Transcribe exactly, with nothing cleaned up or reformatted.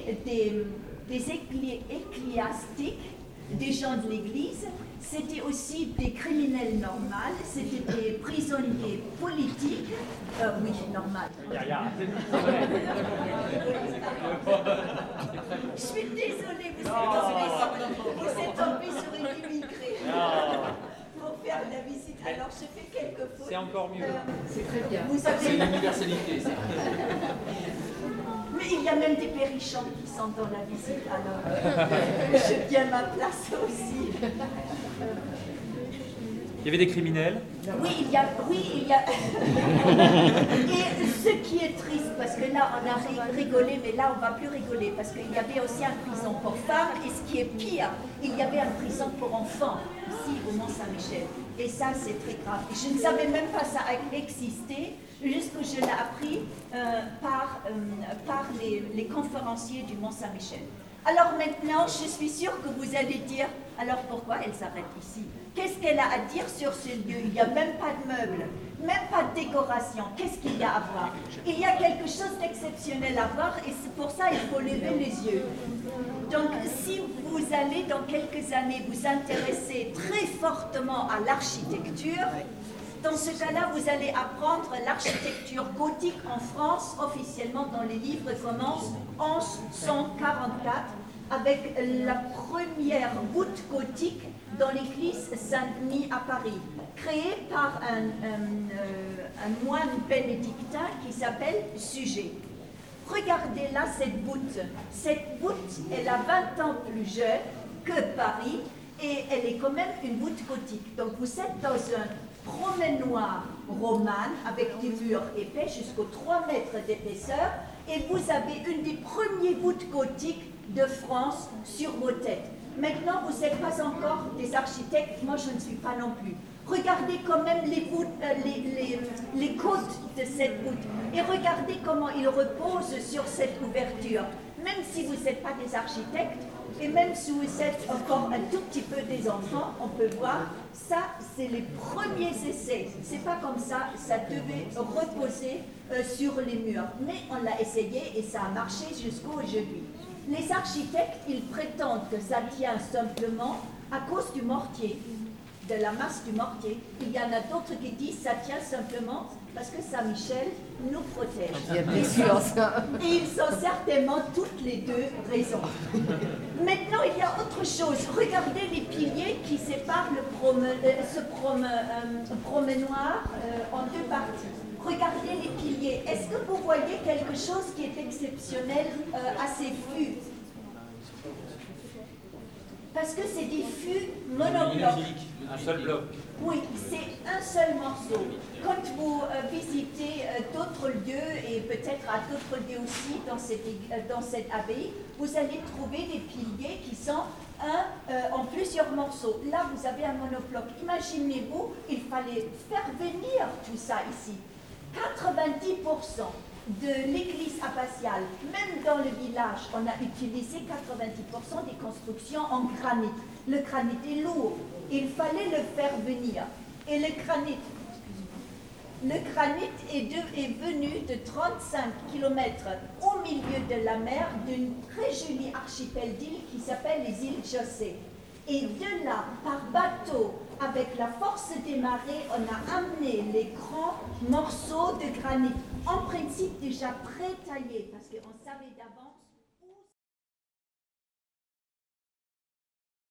c'était des, des eccli- ecclésiastiques, des gens de l'Église, c'était aussi des criminels normaux, c'était des prisonniers politiques, euh, oui, normal. Je suis désolée, vous êtes tombé sur, vous êtes tombé sur une immigrée pour faire la visite. Alors je fais quelques fautes. C'est encore mieux. Euh, C'est très bien. vous avez... C'est l'universalité, ça. Mais il y a même des périchants qui sont dans la visite, alors euh, je tiens ma place aussi. Il y avait des criminels. Oui, il y a, oui, il y a. Et ce qui est triste, parce que là, on a rigolé, mais là, on ne va plus rigoler, parce qu'il y avait aussi un prison pour femmes, et ce qui est pire, il y avait un prison pour enfants, ici, au Mont-Saint-Michel. Et ça, c'est très grave. Et je ne savais même pas ça existait, juste que je l'ai appris euh, par, euh, par les, les conférenciers du Mont-Saint-Michel. Alors maintenant, je suis sûre que vous allez dire, alors pourquoi elle s'arrête ici? Qu'est-ce qu'elle a à dire sur ce lieu? Il n'y a même pas de meubles, même pas de décoration. Qu'est-ce qu'il y a à voir? Il y a quelque chose d'exceptionnel à voir et c'est pour ça qu'il faut lever les yeux. Donc si vous allez dans quelques années vous intéresser très fortement à l'architecture, dans ce cas-là, vous allez apprendre l'architecture gothique en France, officiellement dans les livres, commence en onze cent quarante-quatre avec la première voûte gothique dans l'église Saint-Denis à Paris, créée par un, un, euh, un moine bénédictin qui s'appelle Suger. Regardez là cette voûte. Cette voûte, elle a vingt ans plus jeune que Paris et elle est quand même une voûte gothique. Donc vous êtes dans un promenoir romane avec des murs épais jusqu'aux trois mètres d'épaisseur et vous avez une des premières voûtes gothiques de France sur vos têtes. Maintenant, vous n'êtes pas encore des architectes, moi je ne suis pas non plus. Regardez quand même les, voûtes, euh, les, les, les côtes de cette voûte et regardez comment ils reposent sur cette ouverture. Même si vous n'êtes pas des architectes et même si vous êtes encore un tout petit peu des enfants, on peut voir, ça c'est les premiers essais. C'est pas comme ça, ça devait reposer euh, sur les murs. Mais on l'a essayé et ça a marché jusqu'à aujourd'hui. Les architectes, ils prétendent que ça tient simplement à cause du mortier, de la masse du mortier. Il y en a d'autres qui disent que ça tient simplement parce que Saint-Michel nous protège. Bien sûr, ça. Et ils ont certainement toutes les deux raison. Maintenant, il y a autre chose. Regardez les piliers qui séparent le prome- euh, ce prom- euh, promenoir euh, en deux parties. Regardez les piliers. Est-ce que vous voyez quelque chose qui est exceptionnel euh, à ces fûts? Parce que c'est des fûts monoblocs. Un seul bloc. Oui, c'est un seul morceau. Quand vous euh, visitez euh, d'autres lieux, et peut-être à d'autres lieux aussi dans cette, euh, dans cette abbaye, vous allez trouver des piliers qui sont un, euh, en plusieurs morceaux. Là, vous avez un monobloc. Imaginez-vous, il fallait faire venir tout ça ici. quatre-vingt-dix pour cent de l'église abbatiale, même dans le village, on a utilisé quatre-vingt-dix pour cent des constructions en granit. Le granit est lourd, il fallait le faire venir. Et le granit, le granit est, de, est venu de trente-cinq kilomètres au milieu de la mer d'une très jolie archipel d'îles qui s'appelle les îles Jossé. Et de là, par bateau, avec la force des marées, on a amené les grands morceaux de granit, en principe déjà pré-taillés, parce qu'on